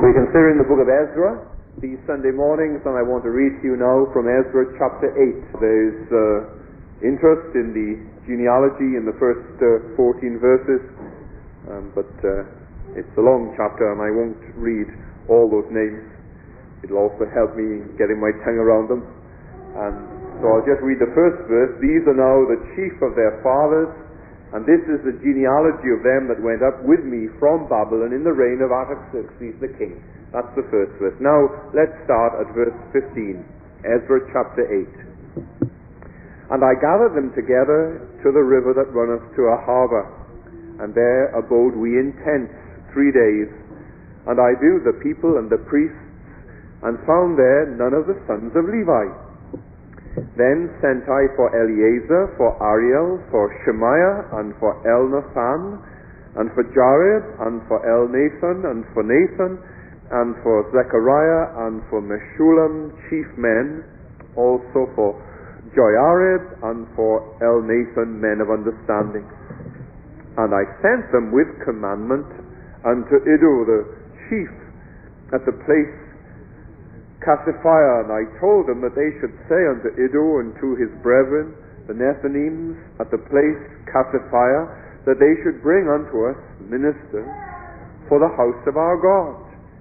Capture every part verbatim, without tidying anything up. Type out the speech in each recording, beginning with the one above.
We're considering the book of Ezra these Sunday mornings, and I want to read to you now from Ezra chapter eight. There's uh, interest in the genealogy in the first uh, fourteen verses, um, but uh, it's a long chapter and I won't read all those names. It'll also help me getting my tongue around them. And so I'll just read the first verse. These are now the chief of their fathers, and this is the genealogy of them that went up with me from Babylon in the reign of Artaxerxes the king. That's the first verse. Now, let's start at verse fifteen, Ezra chapter eight. And I gathered them together to the river that runneth to Ahava, and there abode we in tents three days. And I viewed the people and the priests, and found there none of the sons of Levi. Then sent I for Eleazar, for Ariel, for Shemaiah, and for Elnathan, and for Jarib, and for Elnathan, and for Nathan, and for Zechariah, and for Meshullam, chief men, also for Joiarib, and for Elnathan, men of understanding. And I sent them with commandment unto Iddo the chief at the place Cassiphia, and I told them that they should say unto Iddo and to his brethren, the Nethinims, at the place Cassiphia, that they should bring unto us ministers for the house of our God.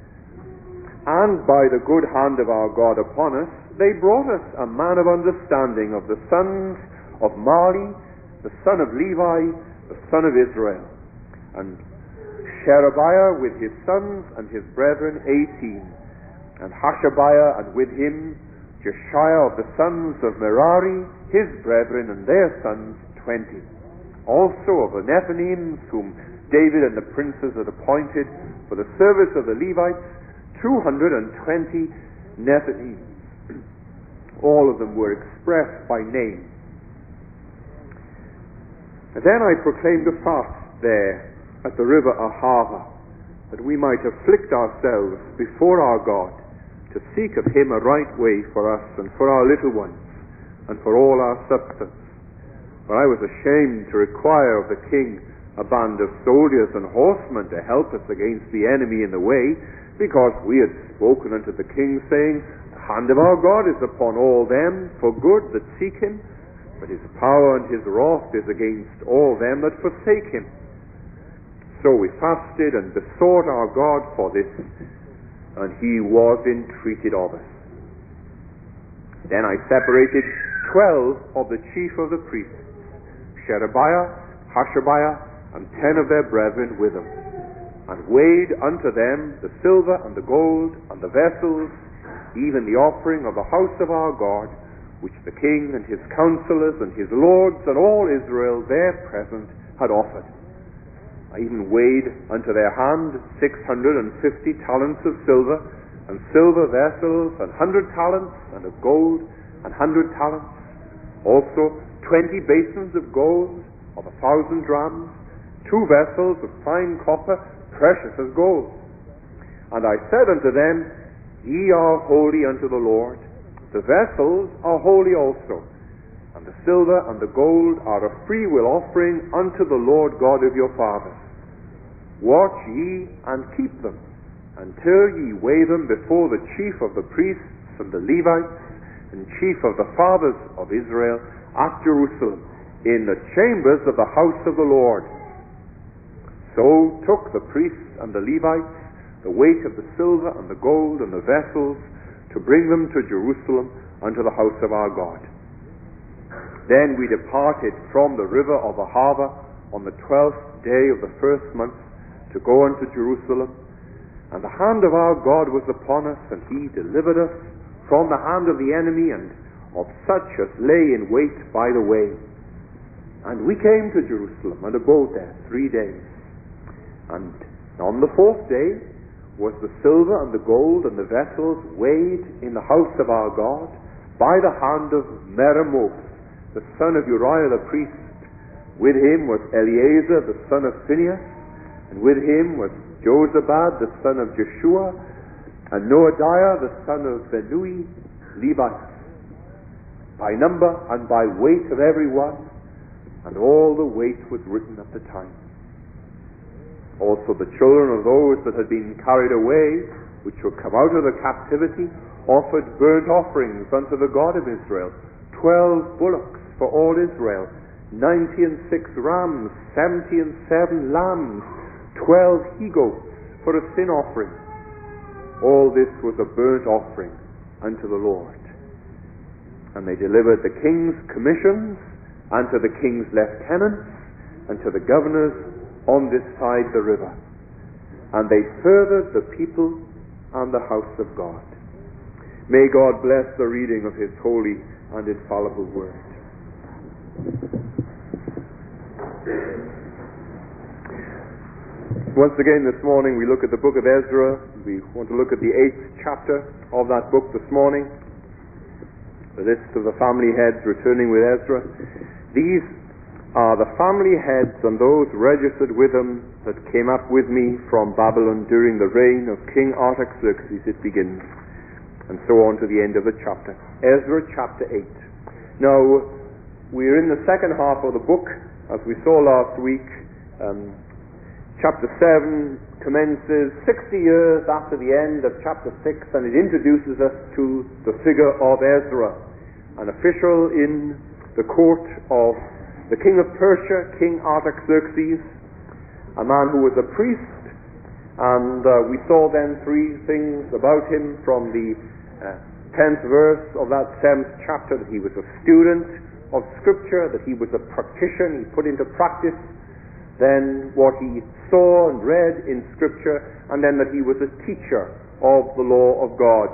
And by the good hand of our God upon us, they brought us a man of understanding of the sons of Mali, the son of Levi, the son of Israel, and Sherebiah with his sons and his brethren eighteen, and Hashabiah, and with him Jeshiah of the sons of Merari, his brethren and their sons twenty. Also of the Nethinims, whom David and the princes had appointed for the service of the Levites, two hundred and twenty Nethinims. All of them were expressed by name. And then I proclaimed a fast there at the river Ahava, that we might afflict ourselves before our God, to seek of him a right way for us and for our little ones and for all our substance. For I was ashamed to require of the king a band of soldiers and horsemen to help us against the enemy in the way, because we had spoken unto the king, saying, the hand of our God is upon all them for good that seek him, but his power and his wrath is against all them that forsake him. So we fasted and besought our God for this, and he was entreated of us. Then I separated twelve of the chief of the priests, Sherebiah, Hashabiah, and ten of their brethren with them, and weighed unto them the silver and the gold and the vessels, even the offering of the house of our God, which the king and his counselors and his lords and all Israel there present had offered. I even weighed unto their hand six hundred and fifty talents of silver, and silver vessels, and hundred talents, and of gold, and hundred talents. Also twenty basins of gold, of a thousand drams, two vessels of fine copper, precious as gold. And I said unto them, Ye are holy unto the Lord. The vessels are holy also, and the silver and the gold are a freewill offering unto the Lord God of your fathers. Watch ye and keep them, until ye weigh them before the chief of the priests and the Levites, and chief of the fathers of Israel at Jerusalem, in the chambers of the house of the Lord. So took the priests and the Levites the weight of the silver and the gold and the vessels, to bring them to Jerusalem unto the house of our God. Then we departed from the river of Ahava on the twelfth day of the first month, to go unto Jerusalem. And the hand of our God was upon us, and he delivered us from the hand of the enemy, and of such as lay in wait by the way. And we came to Jerusalem, and abode there three days. And on the fourth day was the silver and the gold and the vessels weighed in the house of our God by the hand of Meremoth, the son of Uriah the priest. With him was Eleazar the son of Phinehas, and with him was Jozabad the son of Jeshua, and Noadiah the son of Benui, Levites, by number and by weight of every one, and all the weight was written at the time. Also the children of those that had been carried away which were come out of the captivity, offered burnt offerings unto the God of Israel, twelve bullocks for all Israel, ninety and six rams, seventy and seven lambs, twelve he-goats for a sin offering. All this was a burnt offering unto the Lord. And they delivered the king's commissions unto the king's lieutenants and to the governors on this side the river. And they furthered the people and the house of God. May God bless the reading of his holy and infallible word. Once again this morning we look at the book of Ezra. We want to look at the eighth chapter of that book this morning. The list of the family heads returning with Ezra. These are the family heads and those registered with them that came up with me from Babylon during the reign of King Artaxerxes. It begins, and so on to the end of the chapter. Ezra chapter eight. Now, we're in the second half of the book, as we saw last week. Um, chapter seven commences sixty years after the end of chapter six, and it introduces us to the figure of Ezra, an official in the court of the king of Persia, King Artaxerxes, a man who was a priest. And uh, we saw then three things about him from the uh, tenth verse of that seventh chapter: that he was a student of Scripture, that he was a practitioner, he put into practice then what he saw and read in Scripture, and then that he was a teacher of the law of God.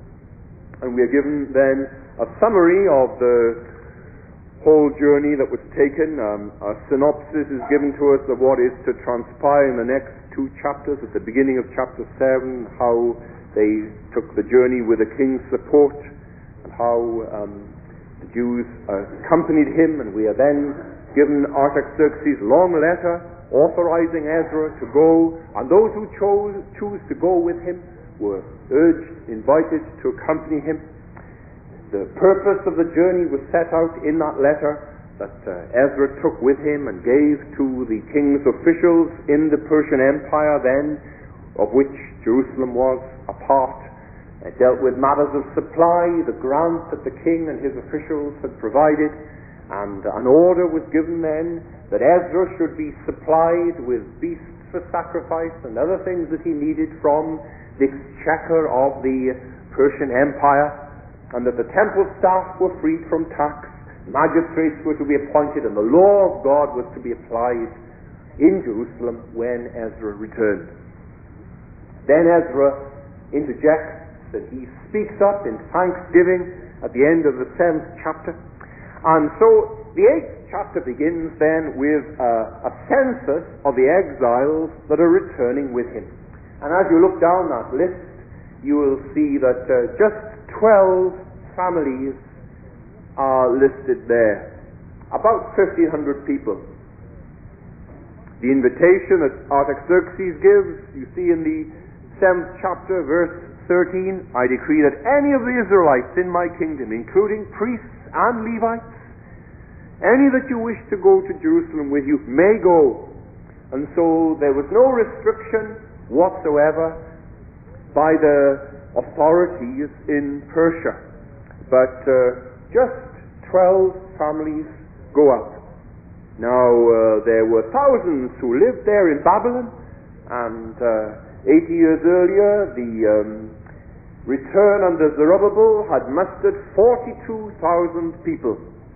And we are given then a summary of the whole journey that was taken. Um, a synopsis is given to us of what is to transpire in the next two chapters. At the beginning of chapter seven, how they took the journey with the king's support, and how um, the Jews uh, accompanied him. And we are then given Artaxerxes' long letter authorizing Ezra to go, and those who chose choose to go with him were urged, invited to accompany him. The purpose of the journey was set out in that letter that uh, Ezra took with him and gave to the king's officials in the Persian Empire then, of which Jerusalem was a part. It dealt with matters of supply, the grant that the king and his officials had provided, and an order was given then that Ezra should be supplied with beasts for sacrifice and other things that he needed from the exchequer of the Persian Empire, and that the temple staff were freed from tax, magistrates were to be appointed, and the law of God was to be applied in Jerusalem when Ezra returned. Then Ezra interjects and he speaks up in thanksgiving at the end of the seventh chapter. And so the eighth chapter begins then with uh, a census of the exiles that are returning with him. And as you look down that list, you will see that uh, just twelve families are listed there. About fifteen hundred people. The invitation that Artaxerxes gives, you see in the seventh chapter, verse thirteen, I decree that any of the Israelites in my kingdom, including priests and Levites, any that you wish to go to Jerusalem with you, may go. And so there was no restriction whatsoever by the authorities in Persia, but uh, just twelve families go up. Now uh, there were thousands who lived there in Babylon, and uh, eighty years earlier the um, return under Zerubbabel had mustered forty-two thousand people.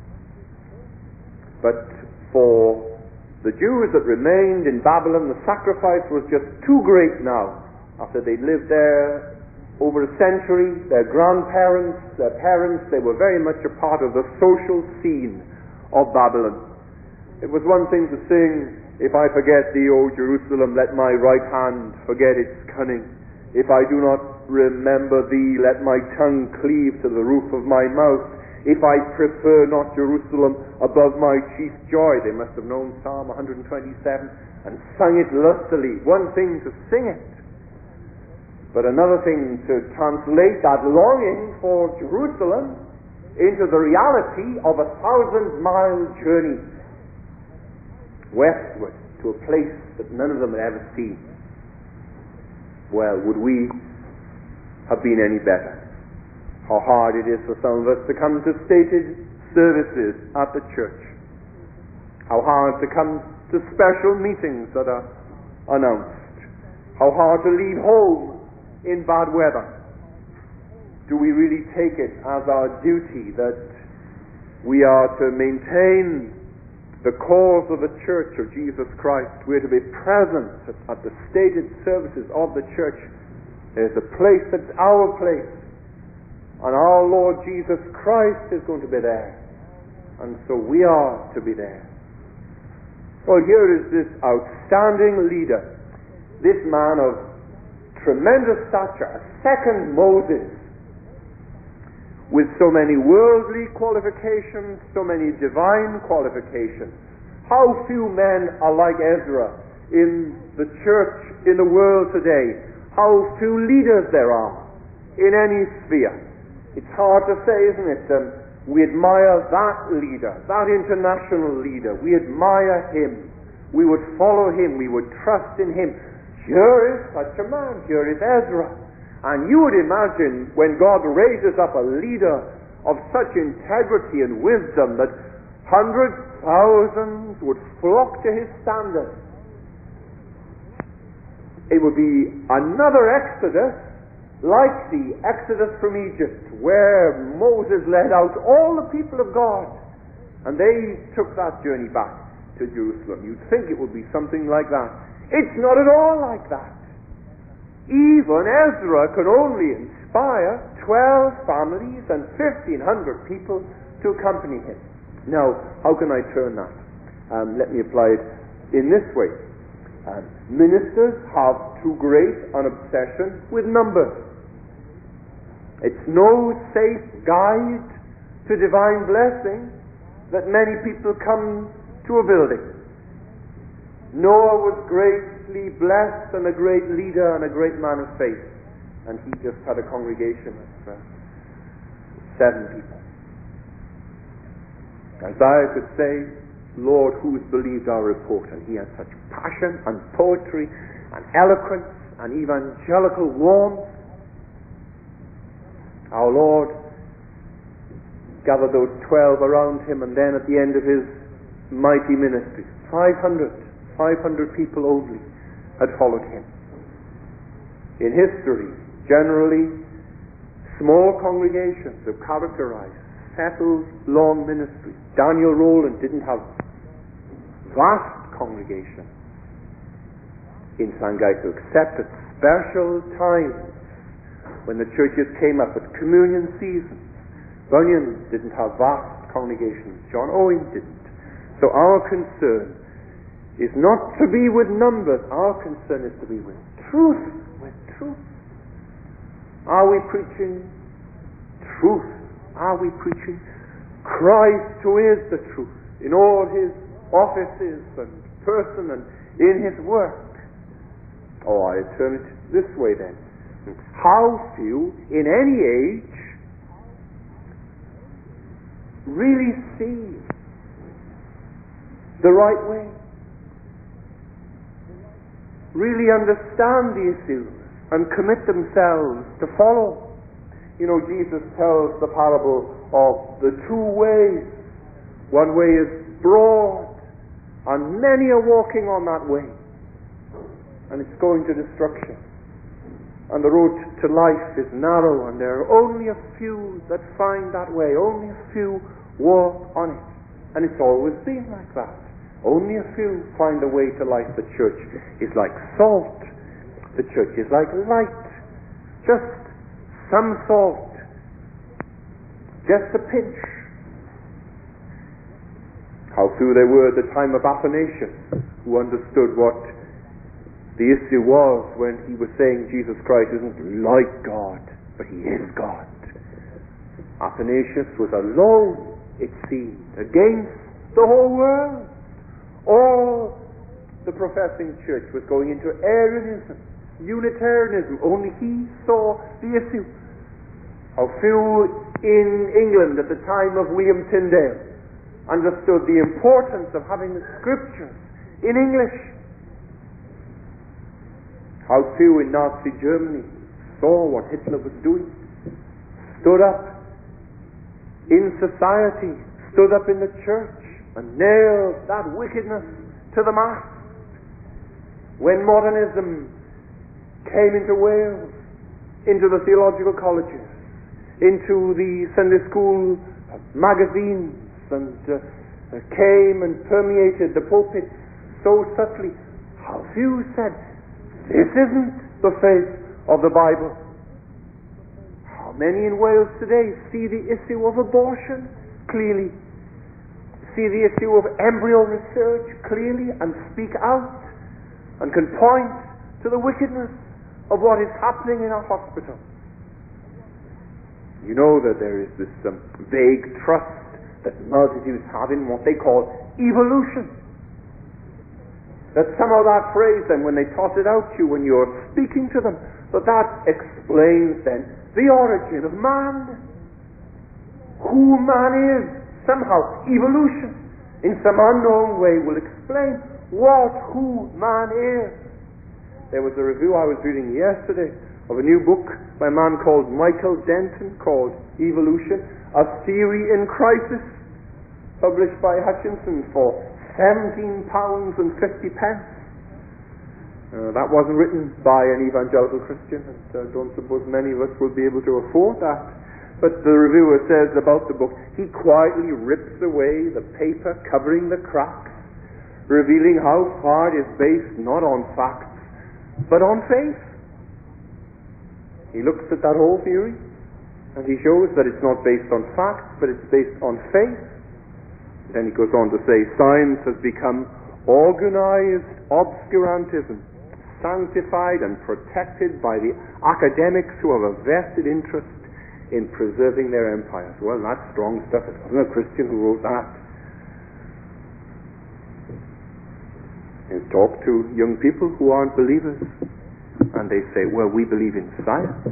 But for the Jews that remained in Babylon, the sacrifice was just too great now. After they'd lived there over a century, their grandparents, their parents, they were very much a part of the social scene of Babylon. It was one thing to sing, if I forget thee, O Jerusalem, let my right hand forget its cunning. If I do not remember thee, let my tongue cleave to the roof of my mouth. If I prefer not Jerusalem above my chief joy. They must have known Psalm one twenty-seven and sung it lustily. One thing to sing it, but another thing to translate that longing for Jerusalem into the reality of a thousand-mile journey westward to a place that none of them had ever seen. Well, would we have been any better. How hard it is for some of us to come to stated services at the church. How hard to come to special meetings that are announced. How hard to leave home in bad weather. Do we really take it as our duty that we are to maintain the cause of the church of Jesus Christ? We're to be present at the stated services of the church. There's a place that's our place, and our Lord Jesus Christ is going to be there, and so we are to be there. Well, here is this outstanding leader, this man of tremendous stature, a second Moses, with so many worldly qualifications, so many divine qualifications. How few men are like Ezra in the church, in the world today. How few leaders there are in any sphere. It's hard to say, isn't it? Um, we admire that leader, that international leader. We admire him. We would follow him. We would trust in him. Here is such a man. Here is Ezra. And you would imagine when God raises up a leader of such integrity and wisdom that hundreds, thousands would flock to his standard. It would be another Exodus like the Exodus from Egypt, where Moses led out all the people of God, and they took that journey back to Jerusalem. You'd think it would be something like that. It's not at all like that. Even Ezra could only inspire twelve families and fifteen hundred people to accompany him. Now, how can I turn that? Um, let me apply it in this way. Um, ministers have too great an obsession with numbers. It's no safe guide to divine blessing that many people come to a building. Noah was greatly blessed and a great leader and a great man of faith, and he just had a congregation of uh, seven people. Isaiah could say, Lord, who's believed our report? And he had such passion and poetry and eloquence and evangelical warmth. Our Lord gathered those twelve around him, and then at the end of his mighty ministry, five hundred, five hundred people only had followed him. In history, generally, small congregations have characterized settled, long ministry. Daniel Rowland didn't have vast congregations in Sangaitu, except at special times when the churches came up at communion seasons. Bunyan didn't have vast congregations. John Owen didn't. So our concern is not to be with numbers. Our concern is to be with truth. With truth. Are we preaching truth? Are we preaching Christ, who is the truth, in all his offices and person and in his work? Oh, I turn it this way then. How few in any age really see the right way, really understand the issues and commit themselves to follow. You know, Jesus tells the parable of the two ways. One way is broad, and many are walking on that way, and it's going to destruction. And the road to life is narrow, and there are only a few that find that way. Only a few walk on it. And it's always been like that. Only a few find the way to life. The church is like salt. The church is like light. Just some salt. Just a pinch. How few there were at the time of Athanasius who understood what the issue was when he was saying Jesus Christ isn't like God, but he is God. Athanasius was alone, it seemed, against the whole world. All the professing church was going into Arianism, Unitarianism. Only he saw the issue. How few in England at the time of William Tyndale understood the importance of having the scriptures in English. How few in Nazi Germany saw what Hitler was doing, stood up in society, stood up in the church, and nailed that wickedness to the mast. When modernism came into Wales, into the theological colleges, into the Sunday school magazines, and uh, came and permeated the pulpits so subtly, how few said, this isn't the faith of the Bible. How many in Wales today see the issue of abortion clearly, see the issue of embryo research clearly, and speak out and can point to the wickedness of what is happening in our hospitals. You know that there is this um, vague trust that multitudes have in what they call evolution. That somehow that phrase then, when they toss it out to you when you're speaking to them, that that explains then the origin of man. Who man is. Somehow evolution in some unknown way will explain what, who man is. There was a review I was reading yesterday of a new book by a man called Michael Denton called Evolution, a Theory in Crisis, published by Hutchinson for seventeen pounds and fifty pence. Uh, that wasn't written by an evangelical Christian, and I uh, don't suppose many of us will be able to afford that. But the reviewer says about the book, he quietly rips away the paper covering the cracks, revealing how far it is based not on facts, but on faith. He looks at that whole theory, and he shows that it's not based on facts, but it's based on faith. Then he goes on to say, science has become organized obscurantism, sanctified and protected by the academics who have a vested interest in preserving their empires. Well, that's strong stuff. It wasn't a Christian who wrote that. And talk to young people who aren't believers, and they say, well, we believe in science,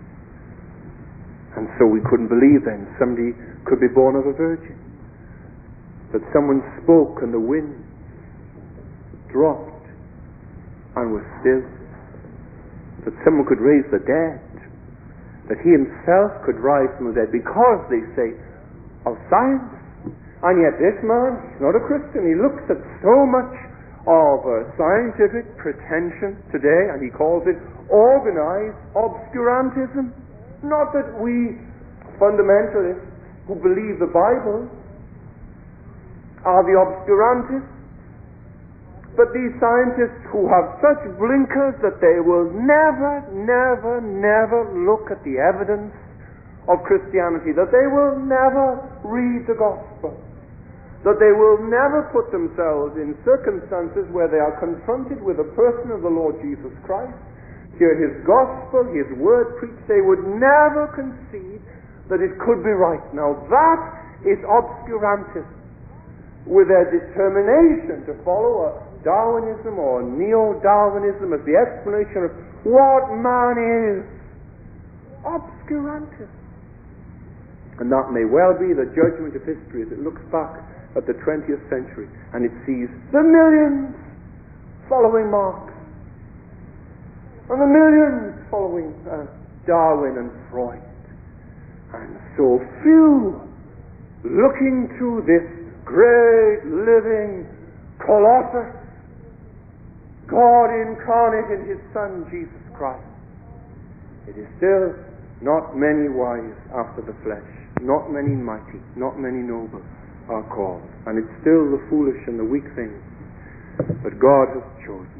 and so we couldn't believe then somebody could be born of a virgin, that someone spoke and the wind dropped and was still, that someone could raise the dead, that he himself could rise from the dead, because, they say, of science. And yet this man, he's not a Christian, he looks at so much of uh, scientific pretension today, and he calls it organized obscurantism. Not that we fundamentalists who believe the Bible are the obscurantists, but these scientists who have such blinkers that they will never, never, never look at the evidence of Christianity, that they will never read the gospel, that they will never put themselves in circumstances where they are confronted with the person of the Lord Jesus Christ, hear his gospel, his word preached. They would never concede that it could be right. Now that is obscurantism, with their determination to follow a Darwinism or neo-Darwinism as the explanation of what man is. Obscurantism. And that may well be the judgment of history as it looks back at the twentieth century, and it sees the millions following Marx, and the millions following uh, Darwin and Freud, and so few looking to this great living colossus, God incarnate in his Son Jesus Christ. It is still not many wise after the flesh, not many mighty, not many noble are called, and it's still the foolish and the weak things that God has chosen.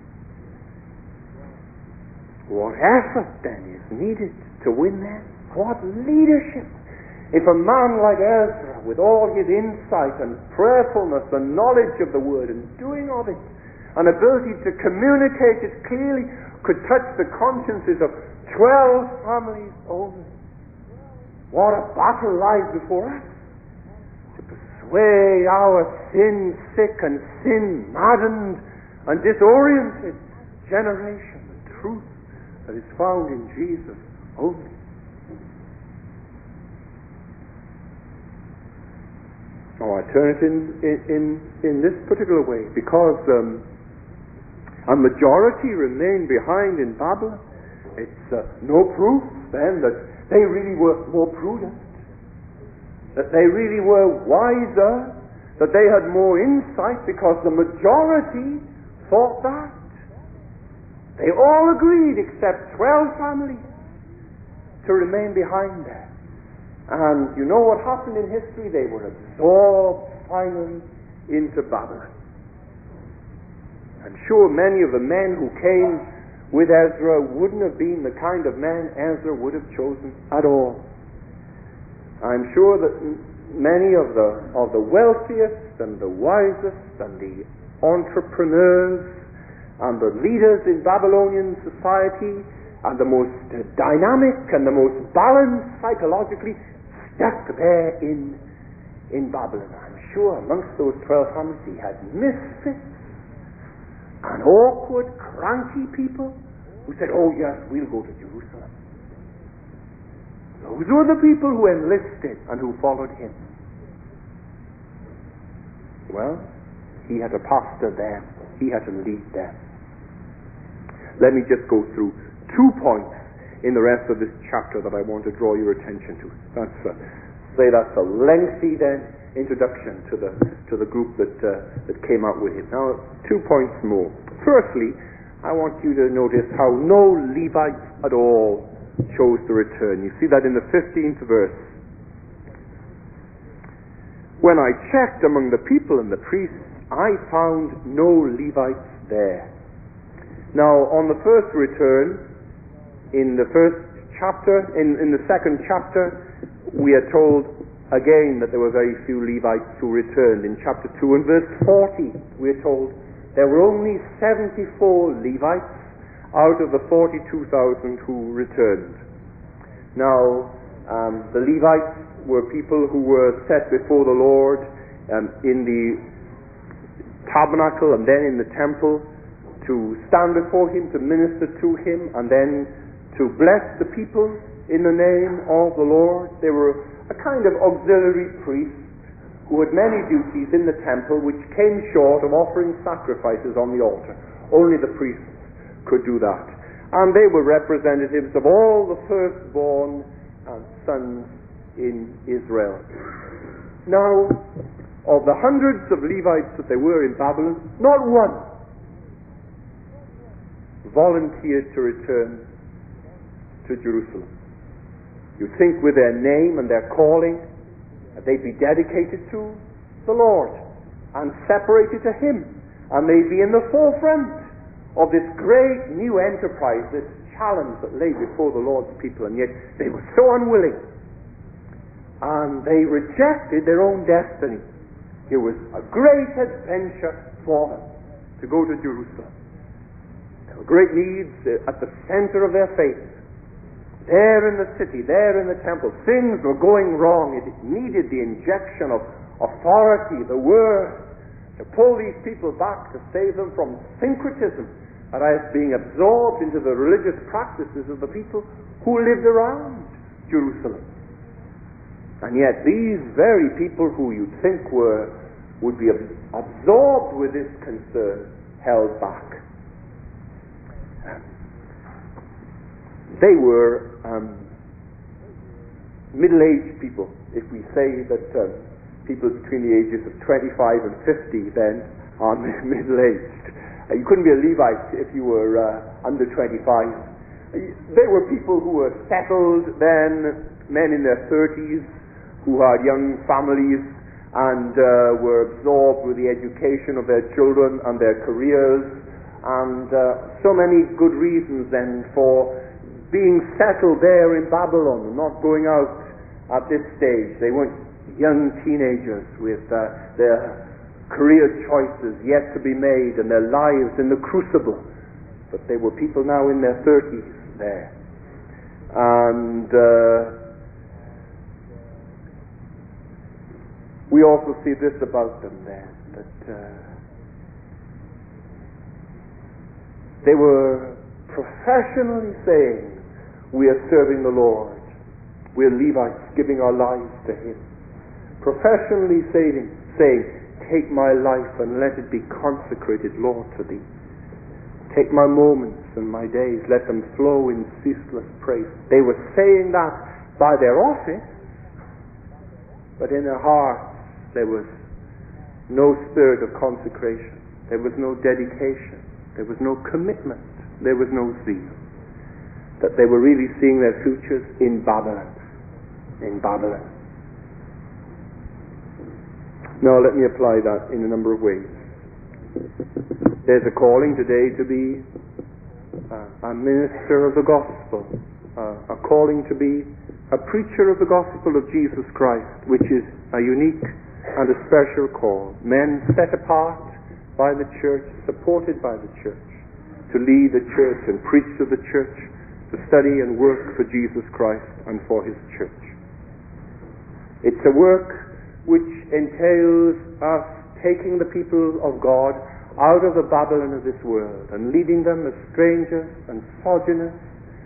What effort then is needed to win them? What leadership? If a man like Ezra, with all his insight and prayerfulness and knowledge of the word and doing of it, an ability to communicate it clearly, could touch the consciences of twelve families only, what a battle lies before us to persuade our sin-sick and sin-maddened and disoriented generation the truth that is found in Jesus only. Oh, I turn it in in in this particular way because um, a majority remain behind in Babylon. it's uh, no proof then that they really were more prudent, that they really were wiser, that they had more insight, because the majority thought that. They all agreed, except twelve families, to remain behind there. And you know what happened in history? They were absorbed finally into Babylon. I'm sure many of the men who came with Ezra wouldn't have been the kind of men Ezra would have chosen at all. I'm sure that many of the of the wealthiest and the wisest and the entrepreneurs and the leaders in Babylonian society and the most dynamic and the most balanced psychologically stuck there in in Babylon. I'm sure amongst those twelve families he had misfits and awkward, cranky people who said, oh yes, we'll go to Jerusalem. Those were the people who enlisted and who followed him. Well, he had to pastor them. He had to lead them. Let me just go through two points in the rest of this chapter that I want to draw your attention to. That's a, say that's a lengthy then introduction to the to the group that uh, that came out with him. Now, two points more. Firstly, I want you to notice how no Levites at all chose to return. You see that in the fifteenth verse. When I checked among the people and the priests, I found no Levites there. Now, on the first return, in the first chapter, in, in the second chapter, we are told again that there were very few Levites who returned. In chapter two and verse forty, we are told there were only seventy-four Levites out of the forty-two thousand who returned. Now, um, the Levites were people who were set before the Lord um, in the tabernacle and then in the temple to stand before him, to minister to him, and then to bless the people in the name of the Lord. They were a kind of auxiliary priest who had many duties in the temple which came short of offering sacrifices on the altar. Only the priests could do that. And they were representatives of all the firstborn uh, sons in Israel. Now, of the hundreds of Levites that there were in Babylon, not one volunteered to return to Jerusalem. You'd think with their name and their calling that they'd be dedicated to the Lord and separated to Him, and they'd be in the forefront of this great new enterprise, this challenge that lay before the Lord's people, and yet they were so unwilling, and they rejected their own destiny. It was a great adventure for them to go to Jerusalem. There were great needs at the center of their faith. There in the city, there in the temple, things were going wrong. It needed the injection of authority, the Word, to pull these people back, to save them from syncretism, that is, being absorbed into the religious practices of the people who lived around Jerusalem. And yet these very people who you'd think were would be absorbed with this concern held back. They were um, middle-aged people. If we say that uh, people between the ages of twenty-five and fifty then are middle-aged. Uh, you couldn't be a Levite if you were uh, under twenty-five. They were people who were settled then, men in their thirties, who had young families and uh, were absorbed with the education of their children and their careers, and uh, so many good reasons then for being settled there in Babylon, not going out at this stage. They weren't young teenagers with uh, their career choices yet to be made and their lives in the crucible, but they were people now in their thirties there. And uh, we also see this about them then, that uh, they were professionally saying, we are serving the Lord. We are Levites giving our lives to Him. Professionally saying, saying, take my life and let it be consecrated, Lord, to Thee. Take my moments and my days, let them flow in ceaseless praise. They were saying that by their office, but in their hearts there was no spirit of consecration. There was no dedication. There was no commitment. There was no zeal. That they were really seeing their futures in Babylon. In Babylon. Now let me apply that in a number of ways. There's a calling today to be uh, a minister of the gospel, uh, a calling to be a preacher of the gospel of Jesus Christ, which is a unique and a special call. Men set apart by the church, supported by the church, to lead the church and preach to the church, to study and work for Jesus Christ and for His church. It's a work which entails us taking the people of God out of the Babylon of this world and leading them as strangers and sojourners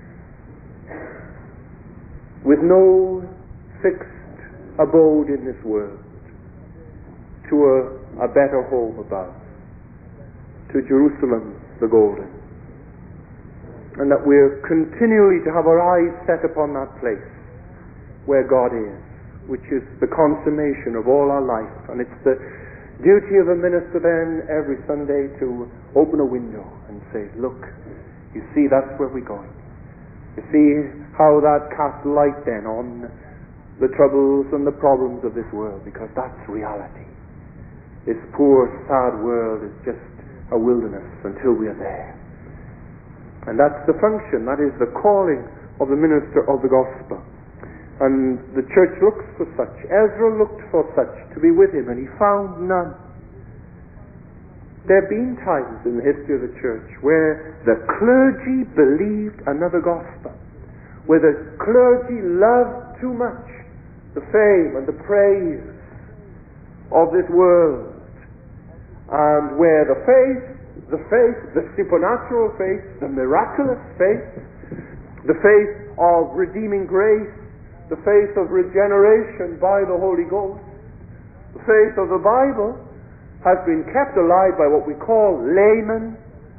with no fixed abode in this world to a, a better home above, to Jerusalem the golden. And that we're continually to have our eyes set upon that place where God is, which is the consummation of all our life. And it's the duty of a minister then every Sunday to open a window and say, look, you see, that's where we're going. You see how that casts light then on the troubles and the problems of this world, because that's reality. This poor, sad world is just a wilderness until we are there. And that's the function, that is the calling of the minister of the gospel. And the church looks for such. Ezra looked for such to be with him, and he found none. There have been times in the history of the church where the clergy believed another gospel, where the clergy loved too much the fame and the praise of this world, and where the faith, the faith, the supernatural faith, the miraculous faith, the faith of redeeming grace, the faith of regeneration by the Holy Ghost, the faith of the Bible has been kept alive by what we call laymen,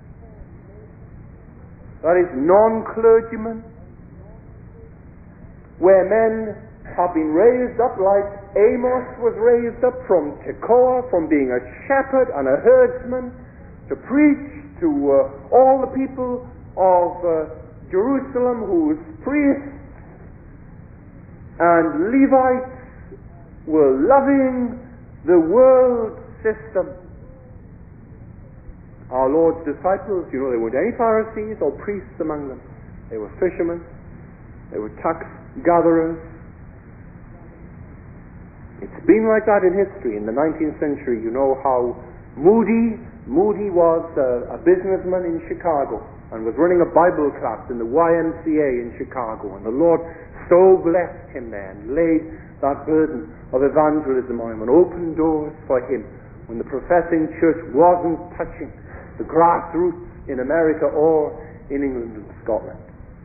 that is, non-clergymen, where men have been raised up like Amos was raised up from Tekoa, from being a shepherd and a herdsman, to preach to uh, all the people of uh, Jerusalem, whose priests and Levites were loving the world system. Our Lord's disciples, you know, there weren't any Pharisees or priests among them. They were fishermen. They were tax gatherers. It's been like that in history. In the nineteenth century, you know how Moody, Moody was a, a businessman in Chicago and was running a Bible class in the Y M C A in Chicago. And the Lord so blessed him there and laid that burden of evangelism on him and opened doors for him when the professing church wasn't touching the grassroots in America or in England and Scotland.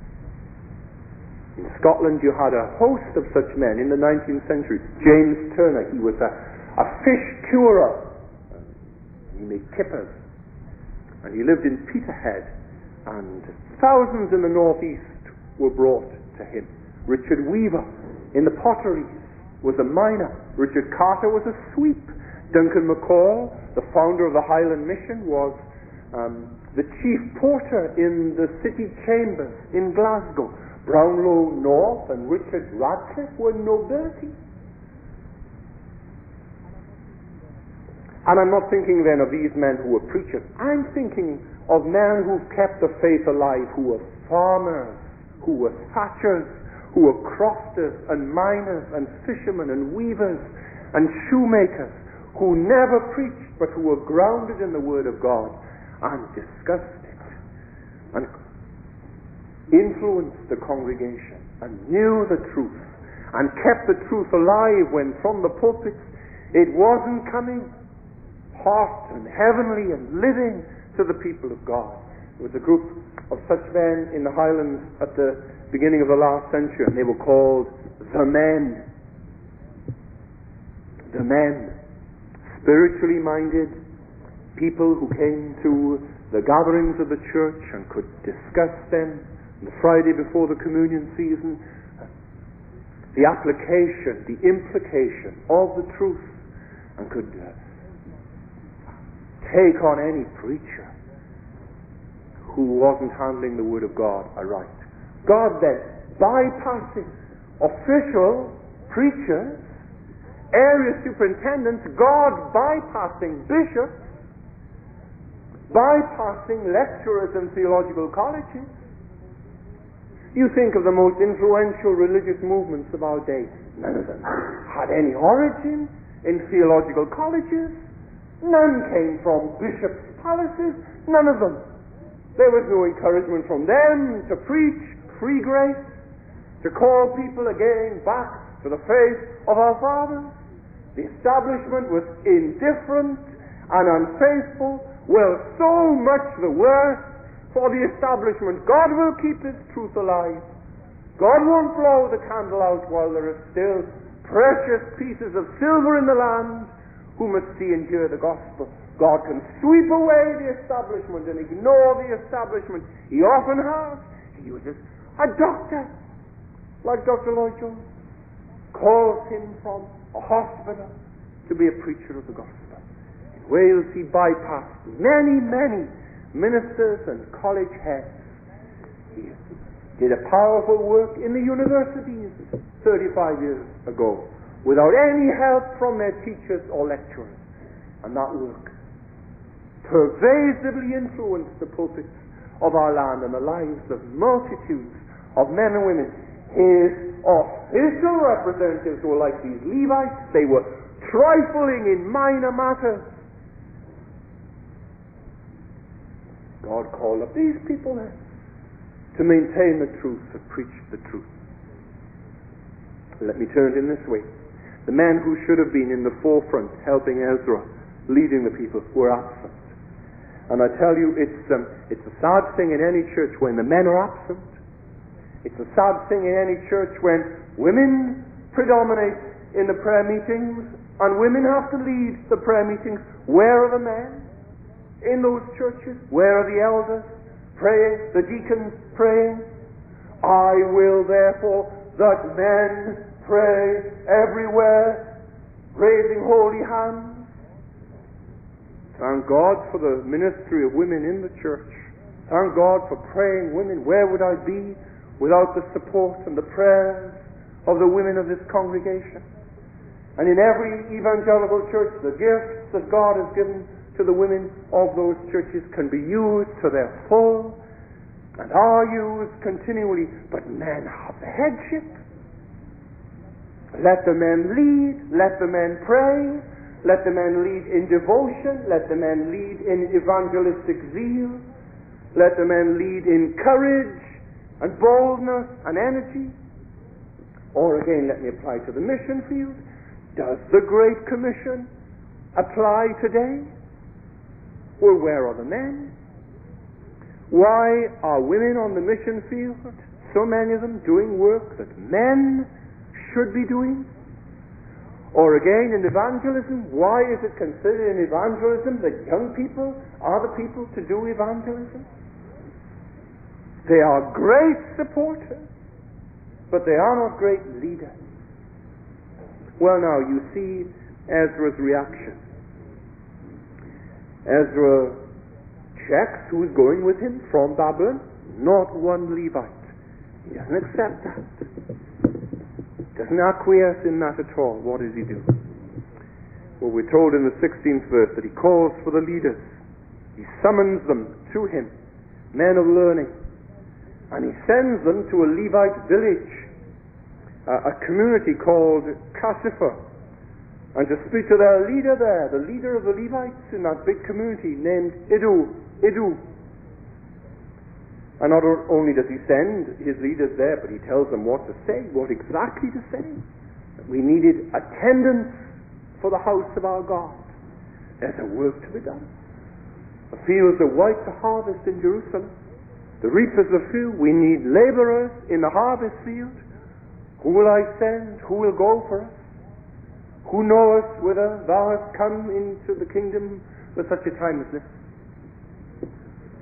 In Scotland you had a host of such men in the nineteenth century. James Turner, he was a, a fish curer. He made kippers. And he lived in Peterhead. And thousands in the northeast were brought to him. Richard Weaver in the potteries was a miner. Richard Carter was a sweep. Duncan McCall, the founder of the Highland Mission, was um, the chief porter in the city chambers in Glasgow. Brownlow North and Richard Radcliffe were nobility. And I'm not thinking then of these men who were preachers. I'm thinking of men who've kept the faith alive, who were farmers, who were thatchers, who were crofters and miners and fishermen and weavers and shoemakers, who never preached but who were grounded in the Word of God and discussed it and influenced the congregation and knew the truth and kept the truth alive when from the pulpits it wasn't coming hot and heavenly and living to the people of God. There was a group of such men in the Highlands at the beginning of the last century, and they were called the men. The men. Spiritually minded people who came to the gatherings of the church and could discuss them on the Friday before the communion season, the application, the implication of the truth, and could uh, take on any preacher who wasn't handling the Word of God aright. God then, bypassing official preachers, area superintendents, God bypassing bishops, bypassing lecturers in theological colleges. You think of the most influential religious movements of our day. None of them had any origin in theological colleges. None came from bishops' palaces. None of them. There was no encouragement from them to preach free grace, to call people again back to the faith of our fathers. The establishment was indifferent and unfaithful. Well, so much the worse for the establishment. God will keep His truth alive. God won't blow the candle out while there are still precious pieces of silver in the land who must see and hear the gospel. God can sweep away the establishment and ignore the establishment. He often has. He uses a doctor, like Doctor Lloyd Jones, calls him from a hospital to be a preacher of the gospel. In Wales he bypassed many, many ministers and college heads. He did a powerful work in the universities thirty-five years ago without any help from their teachers or lecturers. And that work pervasively influenced the pulpits of our land and the lives of multitudes of men and women. His official representatives were like these Levites. They were trifling in minor matters. God called up these people then to maintain the truth, to preach the truth. Let me turn it in this way. The men who should have been in the forefront helping Ezra, leading the people, were absent. And I tell you, it's, um, it's a sad thing in any church when the men are absent. It's a sad thing in any church when women predominate in the prayer meetings and women have to lead the prayer meetings. Where are the men in those churches? Where are the elders praying, the deacons praying? I will therefore that men pray everywhere, raising holy hands. Thank God for the ministry of women in the church. Thank God for praying women. Where would I be without the support and the prayers of the women of this congregation? And in every evangelical church, the gifts that God has given to the women of those churches can be used to their full and are used continually. But men have the headship. Let the men lead. Let the men pray. Let the men lead in devotion. Let the men lead in evangelistic zeal. Let the men lead in courage and boldness and energy. Or again, let me apply to the mission field. Does the Great Commission apply today? Well, where are the men? Why are women on the mission field, so many of them, doing work that men should be doing? Or again, in evangelism, why is it considered in evangelism that young people are the people to do evangelism? They are great supporters, but they are not great leaders. Well, now, you see Ezra's reaction. Ezra checks who's going with him from Babylon. Not one Levite. He doesn't accept that. Doesn't acquiesce in that at all. What does he do? Well, we're told in the sixteenth verse that he calls for the leaders. He summons them to him, men of learning. And he sends them to a Levite village, a, a community called Cassipha, and to speak to their leader there, the leader of the Levites in that big community named Iddo. Iddo. And not only does he send his leaders there, but he tells them what to say, what exactly to say. We needed attendance for the house of our God. There's a work to be done. The fields are white to harvest in Jerusalem. The reapers are few. We need laborers in the harvest field. Who will I send? Who will go for us? Who knoweth whither thou hast come into the kingdom for such a time as this?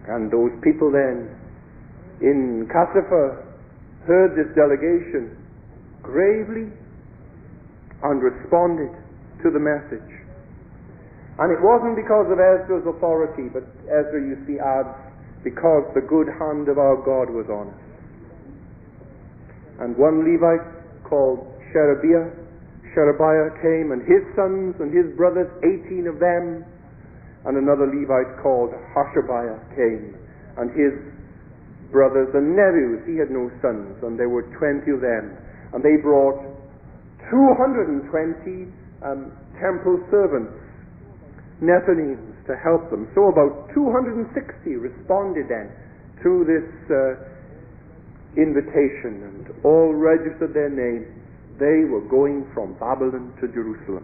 And those people then in Cassifer heard this delegation gravely and responded to the message. And it wasn't because of Ezra's authority, but Ezra, you see, adds, because the good hand of our God was on us. And one Levite called Sherebiah, Sherebiah came, and his sons and his brothers, eighteen of them, and another Levite called Hashabiah came, and his brothers and nephews. He had no sons, and there were twenty of them, and they brought two hundred twenty um, temple servants, Nethinims, to help them. So about two hundred sixty responded then to this uh, invitation, and all registered their names. They were going from Babylon to Jerusalem.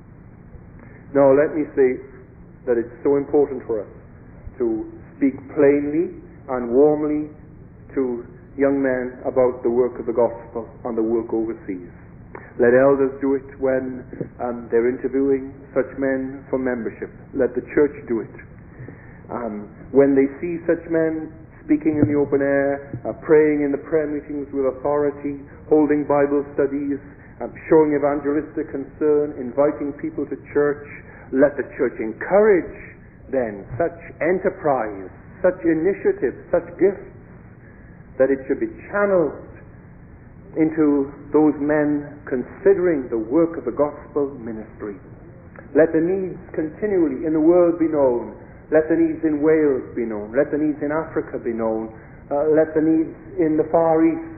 Now let me say that it's so important for us to speak plainly and warmly to young men about the work of the gospel and the work overseas. Let elders do it when um, they're interviewing such men for membership. Let the church do it. Um, when they see such men speaking in the open air, uh, praying in the prayer meetings with authority, holding Bible studies, uh, showing evangelistic concern, inviting people to church, let the church encourage then such enterprise, such initiative, such gifts, that it should be channeled into those men considering the work of the gospel ministry. Let the needs continually in the world be known. Let the needs in Wales be known. Let the needs in Africa be known. Uh, let the needs in the Far East.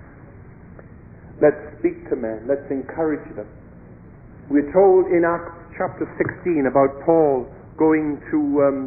Let's speak to men. Let's encourage them. We're told in Acts chapter sixteen about Paul going to um,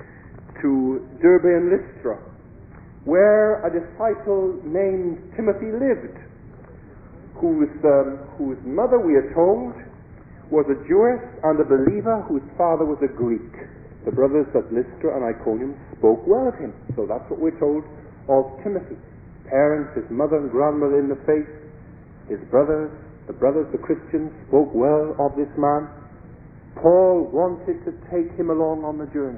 to Derbe and Lystra, where a disciple named Timothy lived, whose um, whose mother, we are told, was a Jewess and a believer, whose father was a Greek. The brothers at Lystra and Iconium spoke well of him. So that's what we're told of Timothy. Parents, his mother and grandmother in the faith, his brothers, the brothers, the Christians, spoke well of this man. Paul wanted to take him along on the journey.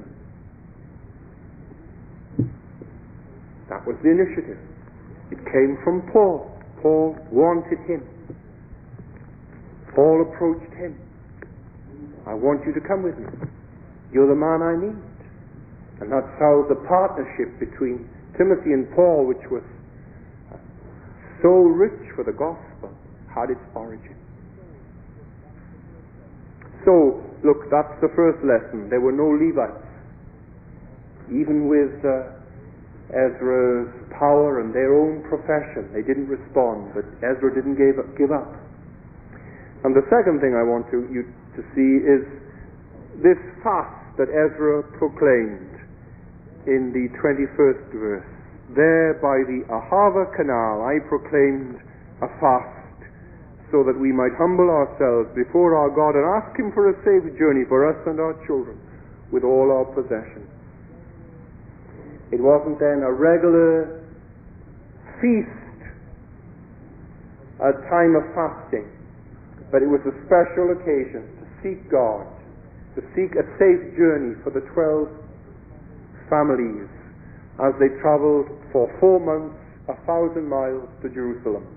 That was the initiative. It came from Paul. Paul wanted him. Paul approached him. I want you to come with me. You're the man I need. And that's how the partnership between Timothy and Paul, which was so rich for the gospel, had its origin. So, look, that's the first lesson. There were no Levites. Even with uh, Ezra's power and their own profession, they didn't respond, but Ezra didn't give up. Give up. And the second thing I want to, you to see is this fast that Ezra proclaimed in the twenty-first verse. There by the Ahava Canal I proclaimed a fast, so that we might humble ourselves before our God and ask Him for a safe journey for us and our children with all our possessions. It wasn't then a regular feast, a time of fasting, but it was a special occasion to seek God, to seek a safe journey for the twelve families as they traveled for four months, a thousand miles to Jerusalem.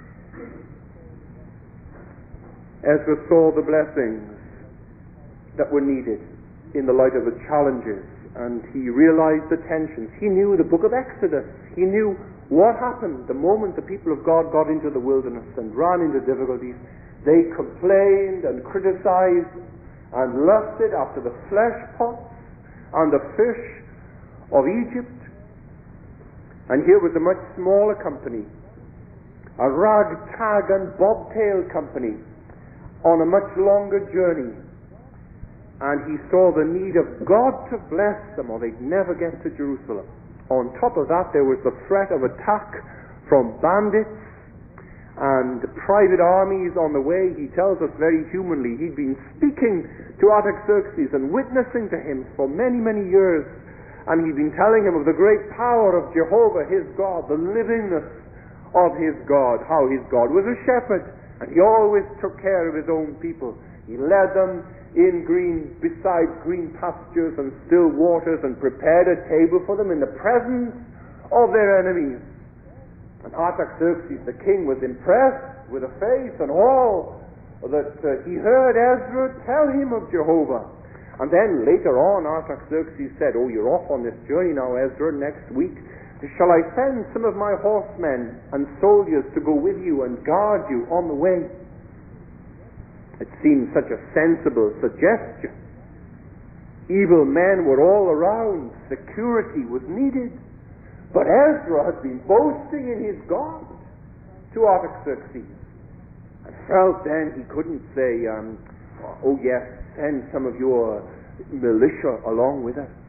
Ezra saw the blessings that were needed in the light of the challenges, and he realized the tensions. He knew the book of Exodus. He knew what happened the moment the people of God got into the wilderness and ran into difficulties. They complained and criticized and lusted after the flesh pots and the fish of Egypt. And here was a much smaller company, a ragtag and bobtail company, on a much longer journey. And he saw the need of God to bless them, or they'd never get to Jerusalem. On top of that, there was the threat of attack from bandits and private armies on the way. He tells us very humanly, he'd been speaking to Artaxerxes and witnessing to him for many, many years. And he'd been telling him of the great power of Jehovah, his God, the livingness of his God, how his God was a shepherd, and he always took care of his own people. He led them in green, beside green pastures and still waters, and prepared a table for them in the presence of their enemies. And Artaxerxes the king was impressed with the faith and all that uh, he heard Ezra tell him of Jehovah. And then later on Artaxerxes said, "Oh, you're off on this journey now, Ezra, next week. Shall I send some of my horsemen and soldiers to go with you and guard you on the way?" It seemed such a sensible suggestion. Evil men were all around. Security was needed. But Ezra had been boasting in his God to Artaxerxes, and felt then he couldn't say, um, "Oh yes, send some of your militia along with us."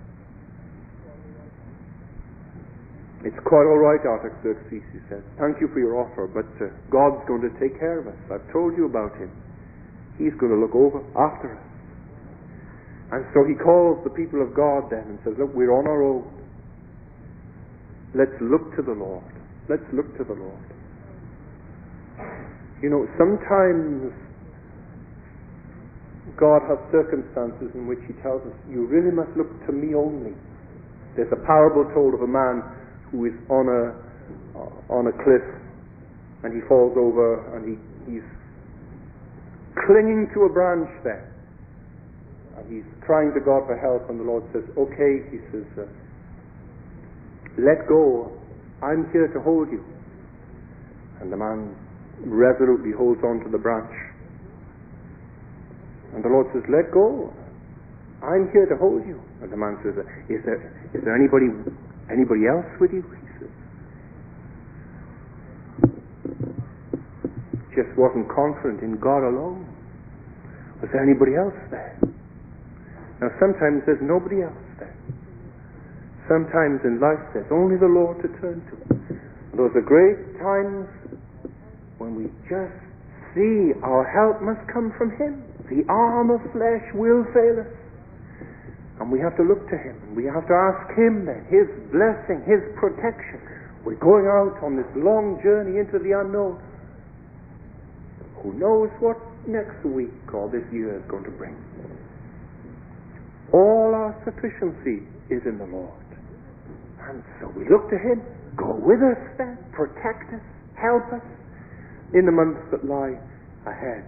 "It's quite all right, Artaxerxes," he said. "Thank you for your offer, but uh, God's going to take care of us. I've told you about him. He's going to look over after us." And so he calls the people of God then and says, "Look, we're on our own. Let's look to the Lord. Let's look to the Lord." You know, sometimes God has circumstances in which he tells us, "You really must look to me only." There's a parable told of a man who is on a uh, on a cliff, and he falls over, and he, he's clinging to a branch there, and he's crying to God for help, and the Lord says, "Okay," he says, uh, "let go. I'm here to hold you." And the man resolutely holds on to the branch, and the Lord says, "Let go. I'm here to hold you." And the man says, "Is there is there anybody anybody else with you?" He says, just wasn't confident in God alone. Was there anybody else there? Now sometimes there's nobody else there. Sometimes in life there's only the Lord to turn to. And those are great times when we just see our help must come from him. The arm of flesh will fail us, and we have to look to him, and we have to ask him then his blessing, his protection. We're going out on this long journey into the unknown. Who knows what next week or this year is going to bring? All our sufficiency is in the Lord, and so we look to him. Go with us then, protect us, help us in the months that lie ahead.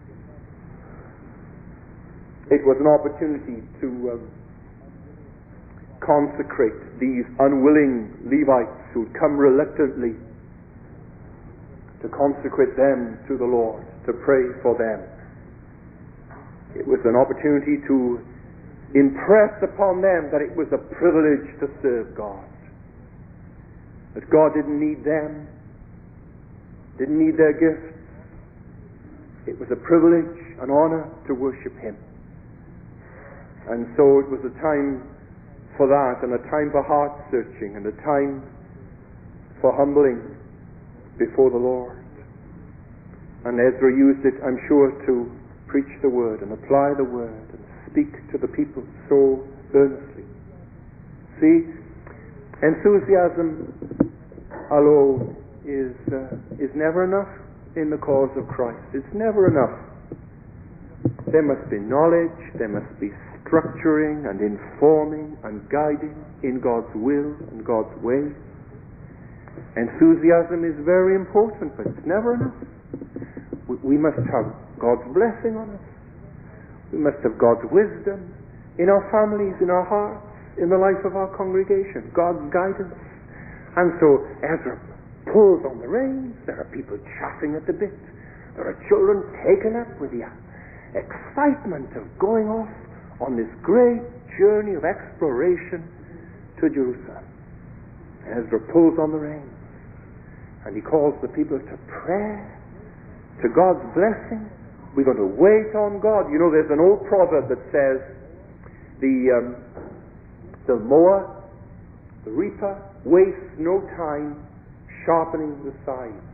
It was an opportunity to um, consecrate these unwilling Levites who'd come reluctantly, to consecrate them to the Lord, to pray for them. It was an opportunity to impress upon them that it was a privilege to serve God, that God didn't need them, didn't need their gifts. It was a privilege, an honor to worship him. And so it was a time for that, and a time for heart searching, and a time for humbling before the Lord. And Ezra used it, I'm sure, to preach the word and apply the word and speak to the people so earnestly. See, enthusiasm alone is uh, is never enough in the cause of Christ. It's never enough. There must be knowledge, there must be structuring and informing and guiding in God's will and God's way. Enthusiasm is very important, but it's never enough. We, we must have God's blessing on us. We must have God's wisdom in our families, in our hearts, in the life of our congregation, God's guidance. And so Ezra pulls on the reins. There are people chaffing at the bit. There are children taken up with the excitement of going off on this great journey of exploration to Jerusalem. Ezra pulls on the reins, and he calls the people to prayer, to God's blessing. We're going to wait on God. You know, there's an old proverb that says, the um, the mower, the reaper, wastes no time sharpening the scythe.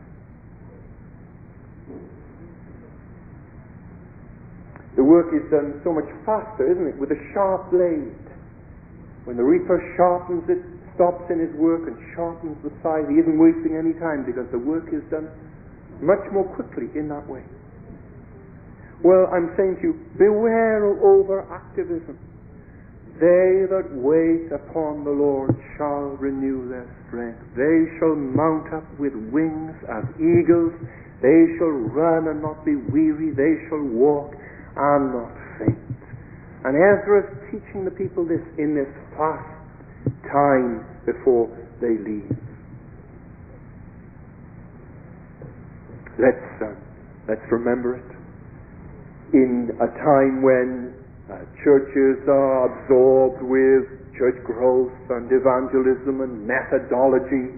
The work is done so much faster, isn't it, with a sharp blade. When the reaper sharpens it, stops in his work and sharpens the scythe, he isn't wasting any time, because the work is done much more quickly in that way. Well, I'm saying to you, beware of overactivism. They that wait upon the Lord shall renew their strength. They shall mount up with wings as eagles. They shall run and not be weary. They shall walk and not faint. And Ezra is teaching the people this in this fast time before they leave. Let's, uh, let's remember it. In a time when uh, churches are absorbed with church growth and evangelism and methodology,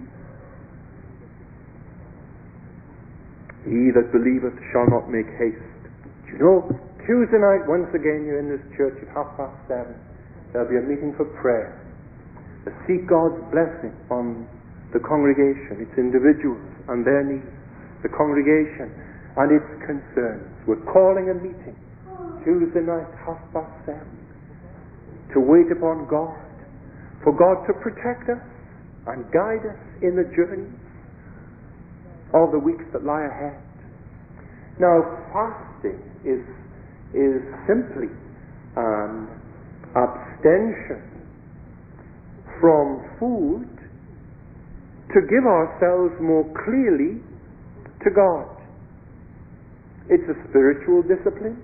he that believeth shall not make haste. Do you know, Tuesday night, once again, you're in this church at half past seven. There'll be a meeting for prayer. To seek God's blessing on the congregation, its individuals and their needs, the congregation and its concerns. We're calling a meeting Tuesday night, half past seven, to wait upon God, for God to protect us and guide us in the journey of the weeks that lie ahead. Now, fasting is is simply an abstention from food to give ourselves more clearly to God. It's a spiritual discipline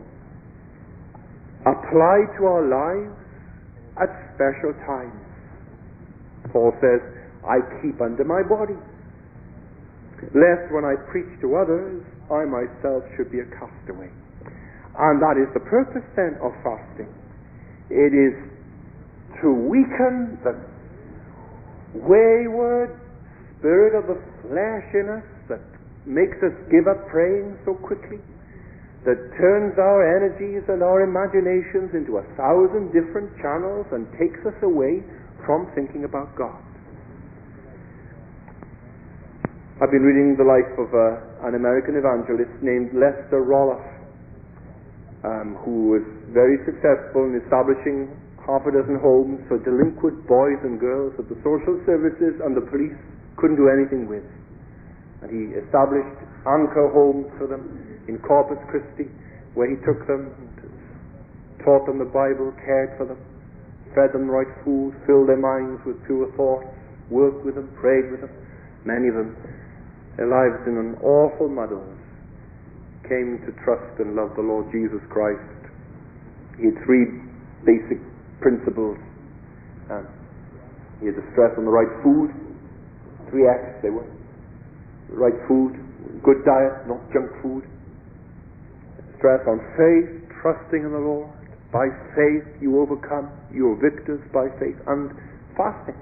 applied to our lives at special times. Paul says, I keep under my body, lest when I preach to others, I myself should be a castaway. And that is the purpose then of fasting. It is to weaken the wayward spirit of the flesh in us that makes us give up praying so quickly, that turns our energies and our imaginations into a thousand different channels and takes us away from thinking about God. I've been reading the life of uh, an American evangelist named Lester Roloff, um, who was very successful in establishing half a dozen homes for delinquent boys and girls that the social services and the police couldn't do anything with. And he established anchor homes for them in Corpus Christi, where he took them, taught them the Bible, cared for them, fed them the right food, filled their minds with pure thoughts, worked with them, prayed with them. Many of them, their lives in an awful muddle, came to trust and love the Lord Jesus Christ. He had three basic principles. Um, he had to stress on the right food. Three F's they were. The right food, good diet, not junk food. Stress on faith, trusting in the Lord. By faith you overcome. You are victors by faith. And fasting.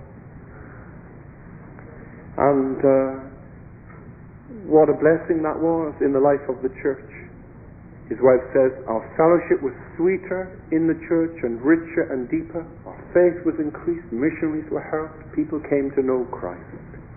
And uh, what a blessing that was in the life of the church. His wife says, our fellowship was sweeter in the church and richer and deeper. Our faith was increased. Missionaries were helped. People came to know Christ.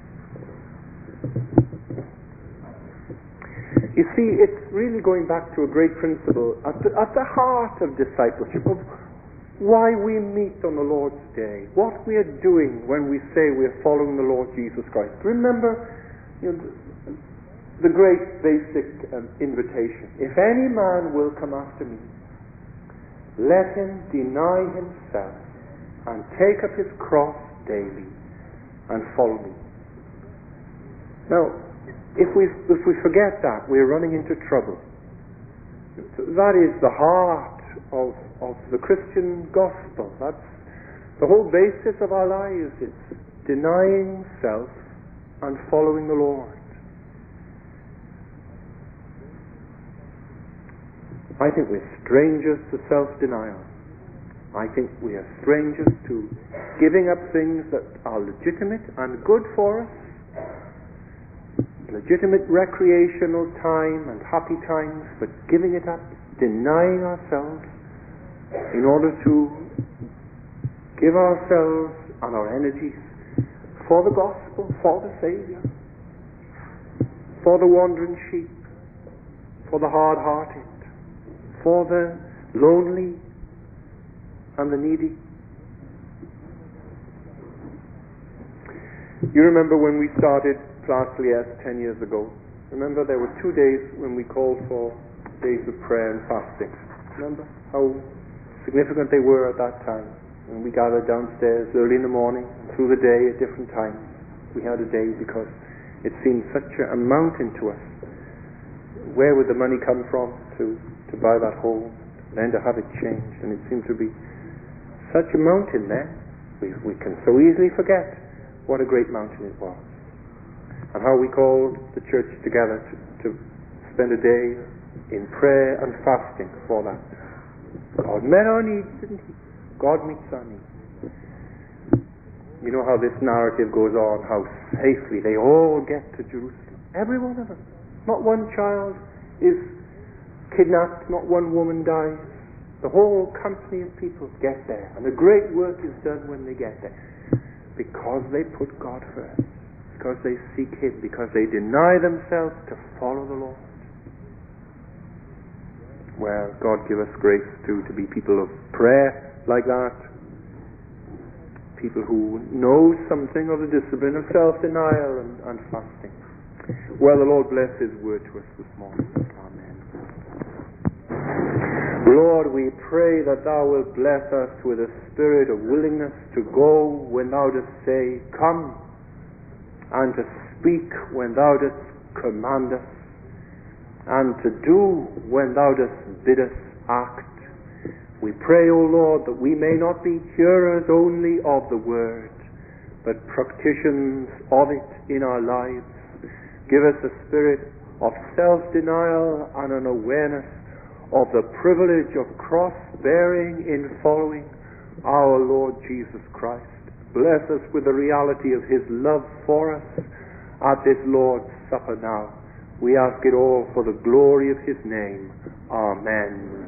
You see, it's really going back to a great principle at the, at the heart of discipleship, of why we meet on the Lord's Day, what we are doing when we say we are following the Lord Jesus Christ. Remember, you know, the, the great basic um, invitation. If any man will come after me, let him deny himself and take up his cross daily and follow me. Now, if we if we forget that, we're running into trouble. That is the heart of of the Christian gospel. That's the whole basis of our lives. It's denying self and following the Lord. I think we're strangers to self-denial. I think we are strangers to giving up things that are legitimate and good for us, legitimate recreational time and happy times, but giving it up, denying ourselves in order to give ourselves and our energies for the gospel, for the Savior, for the wandering sheep, for the hard-hearted, for the lonely and the needy. You remember when we started Class Lies ten years ago? Remember there were two days when we called for days of prayer and fasting. Remember how significant they were at that time? When we gathered downstairs early in the morning, through the day at different times, we had a day because it seemed such a mountain to us. Where would the money come from to, to buy that home, and then to have it changed? And it seemed to be such a mountain there. We, we can so easily forget what a great mountain it was. And how we called the church together to, to spend a day in prayer and fasting for that. God met our needs, didn't He? God meets our needs. You know how this narrative goes on, how safely they all get to Jerusalem. Every one of them. Not one child is kidnapped, not one woman dies. The whole company of people get there. And the great work is done when they get there. Because they put God first. Because they seek Him. Because they deny themselves to follow the Lord. Well, God give us grace too to be people of prayer like that. People who know something of the discipline of self-denial and, and fasting. Well, the Lord bless His word to us this morning. Amen. Lord, we pray that Thou wilt bless us with a spirit of willingness to go when Thou dost say, come, and to speak when Thou dost command us, and to do when Thou dost bid us act. We pray, O Lord, that we may not be hearers only of the word, but practitioners of it in our lives. Give us a spirit of self-denial and an awareness of the privilege of cross-bearing in following our Lord Jesus Christ. Bless us with the reality of His love for us at this Lord's Supper now. We ask it all for the glory of His name. Amen.